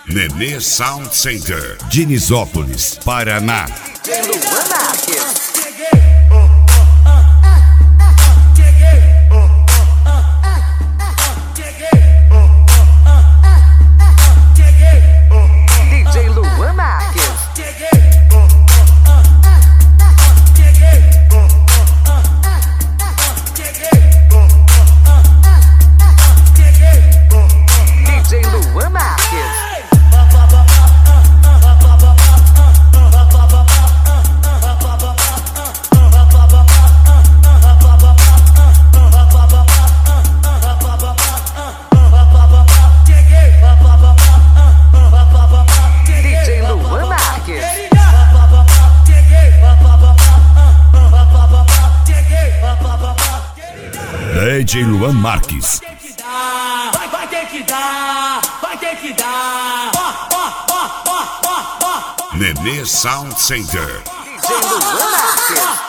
Nenê Sound Center, Dinisópolis, Paraná. DJ Luan Marques. DJ Luan Marques. DJ Luan Marques. DJ Luan Marques. Vai ter que dar, vai ter que dar. Nenê Sound Center. DJ Luan Marques.